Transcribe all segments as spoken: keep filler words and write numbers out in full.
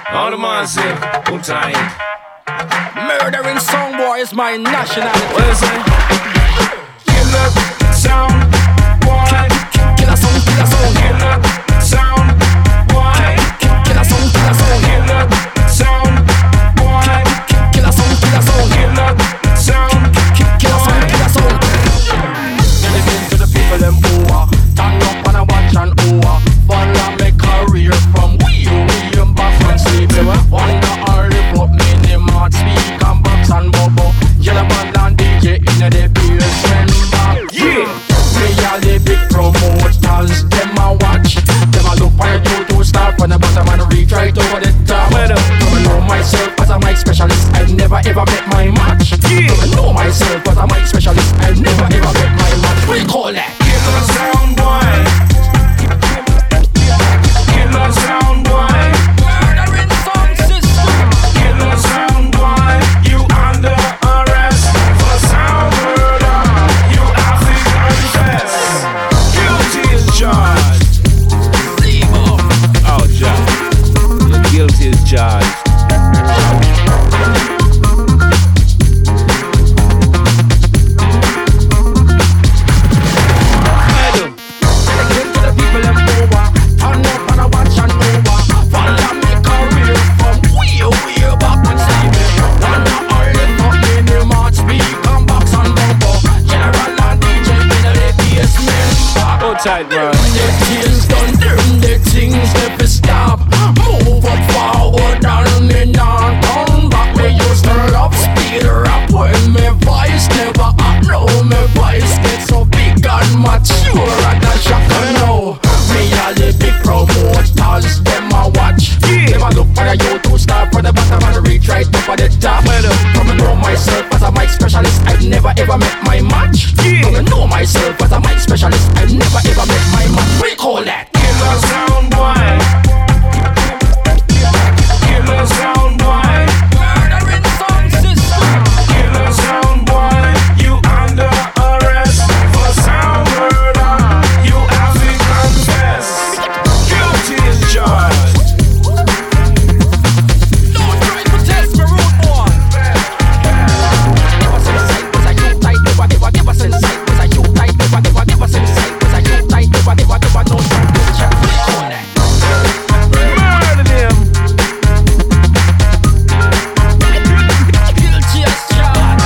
All the massive, good time. Murdering song boy is my nationality. What is it? Killer sound boy. Killer sound, killer sound. Killer sound boy. Killer sound, killer sound. Killer sound boy. Killer sound, killer sound. Killer sound. Killer sound, killer sound. Listen to the people them over. Turn up and I watch and over. Follow my career from way, way back when sleep. Wonder how they put me in the mouth, speak and box and bubble. Yellow band and D J in the basement back. Yeah. Me all the big promoters, them a watch. Them a look for you to start from the bottom and reach right over the top. Well, Come and know myself as a mic specialist, I never ever met my match. Yeah. Come and know myself as a mic specialist, I never ever met my match. What do you call that? Killer sound boy. Killer sound boy. Murdering sound system. Killer sound boy. You under arrest for sound murder. You have to confess. Guilty as charged. Oh, John. You're guilty as charged. Tight, bro. When the things done, them the things never stop. Move up forward and me not turn back. Me used to love speed rap when me voice never up. Now me voice get so big and mature and a shock. Now me all the big promoters, them a watch. Them a look for you to start from the bottom and reach right up at the top. Come and know myself as a mic specialist, I've never ever met my match. Come and know myself as a mic specialist, I've never ever met my match. What do you call that? Killer sound boy. Killer sound boy. Murdering sound system. Killer sound boy. You under arrest for sound murder. You have to confess. Guilty as charged. Don't try to test me, rude boy. Never since sight was I too tight. Never, never, never since sight was I too tight. Never, never, never since sight was I too tight. Never, never, never no time to check. What do you call that? Murder them. Guilty as charged.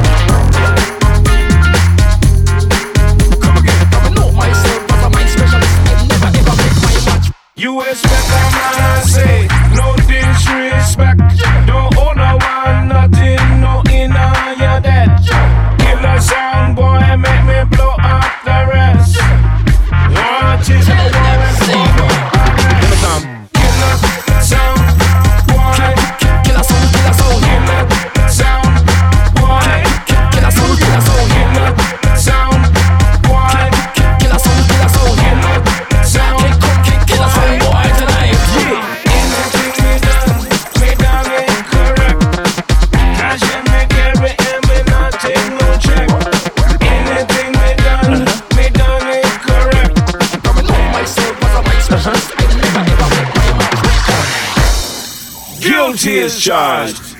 Come again. Come and know myself as a mic specialist, I've never ever met my match. You expect a man to say no disrespect. Don't own no one, nothing, no inna your dead. Killer sound boy, make me blow up the rest. Watch it, Tell them, say no. Killer sound boy. Killer sound, killer sound. Killer sound boy. Killer sound, killer sound. Killer sound boy. Killer sound, killer sound. Killer sound. Kick, come, kick, killer sound boy tonight. Anything we done, we done it correct. Cash and me carry and me not take no check. Anything we done, we done it correct. Come and know myself as a mic specialist, I've never ever met my match. Guilty as charged.